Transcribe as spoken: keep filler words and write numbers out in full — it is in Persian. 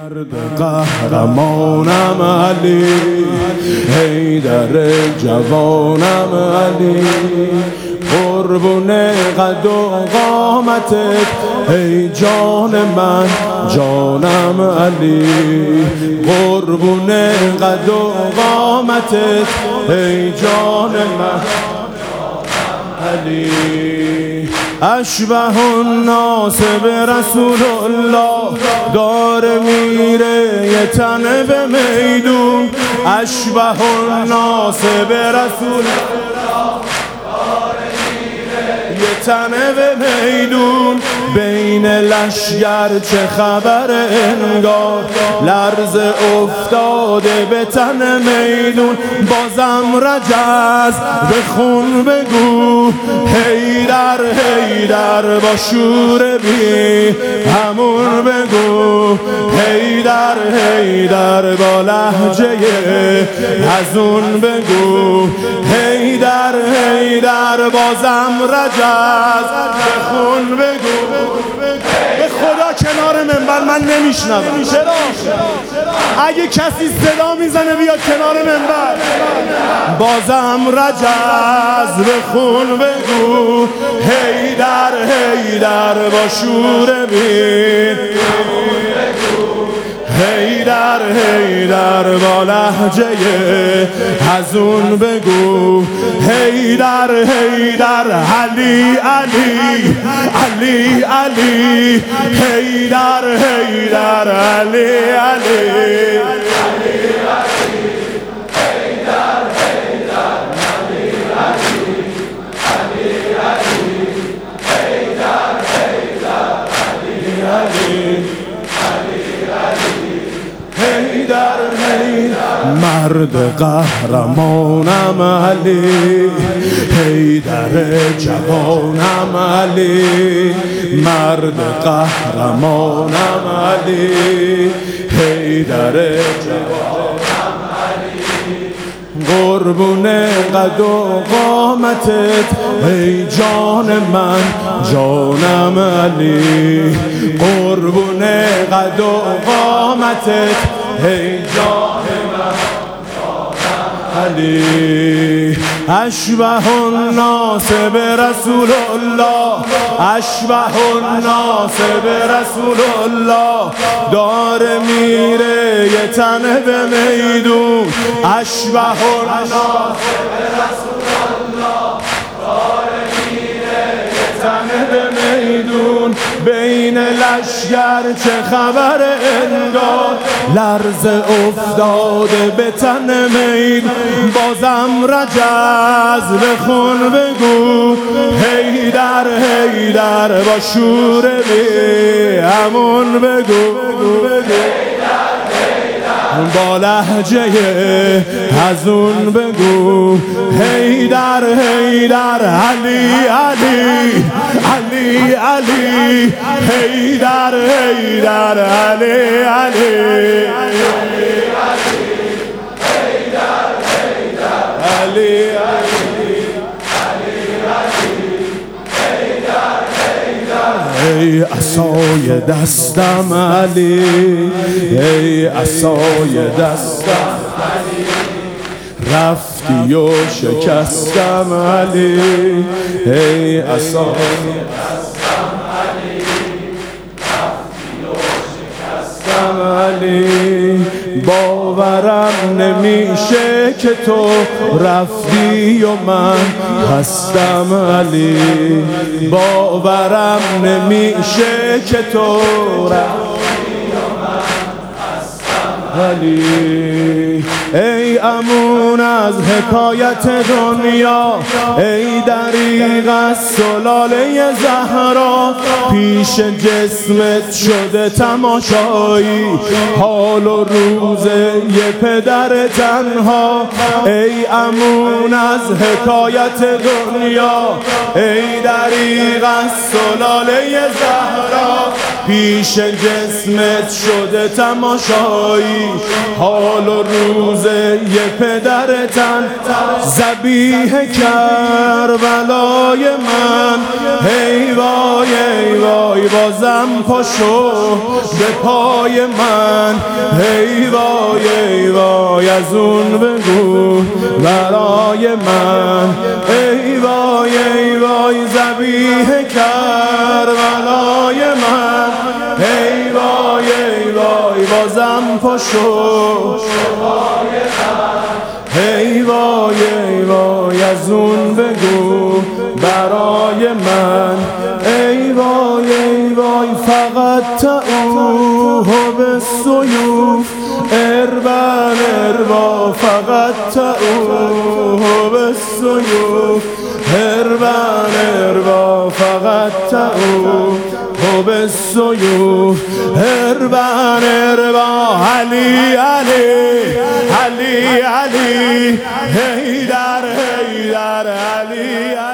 مرد قهرمانم علی، حیدر جوانم علی، قربون قد و قامتت ای جان من جانم علی، قربون قد و قامتت ای جان من علی. اشبه الناس به رسول الله داره میره یه تنه به میدون، اشبه الناس به رسول الله داره میره یه تنه به میدون، بین لشگر چه خبر انگار لرز افتاده به تن میدون، بازم رجز به خون بگو حیدر حیدر با شور بی همون بگو حیدر حیدر با لهجه ازون بگو حیدر حیدر بازم رجز به خون بگو. به خدا کنار منبر من نمیشنوم، چرا؟ اگه کسی صدا میزنه بیاد کنار منبر، بازم رجز به خون بگو حیدر حیدر با شور بین حیدر حیدر با لهجه ازون بگو حیدر حیدر علی علی علی علی حیدر حیدر علی علی مرد قهرمانم علی، حیدر جوانم علی، مرد قهرمانم علی، حیدر جوانم علی، قربون قد و قامتت ای جان من جانم علی، قربون قد و قامتت ای جان من علی. اشبه الناس به رسول الله، اشبه الناس به رسول الله داره میره یه تنه به میدون، اشبه الناس به رسول الله داره میره یه تنه به میدون، بین لشگر چه خبر انگار لرز افتاده به تن میدون، بازم رجز به خون بگو حیدر حیدر با شور بی همون بگو با لهجه ازون بگو حیدر حیدر علی علی علی علی حیدر حیدر علی علی علی ای عصای دستم علی، ای عصای دستم علی، رفتی و شکستم علی، ای عصای دستم علی، رفتی و شکستم علی، باورم نمیشه که تو رفتی و من هستم علی، باورم نمیشه که تو رفتی و من هستم علی. ای امون از حکایت دنیا، ای دریغ از سلاله زهرا، پیش جسمت شده تماشایی حال و روز یه پدر تنها، ای امون از حکایت دنیا، ای دریغ از سلاله زهرا، پیش جسمت شده تماشایی حال و روز یه پدرتن ذبیح کربلای من. هی وای ای وای بازم پاشو به پای من. هی وای ای وای از اون بگو برای من. ای وای ای وای ذبیح کربلای من. ای وای ای وای بازم پاشو. ای وای ای وای از اون بگو برای من. ای وای ای وای فقط تعوه بالسیوف اربن اربا. فقط تعوه بالسیوف اربن اربا. فقط تعوه بالسیوف اربن اربا. علی علی علی علی حیدر حیدر علی علی.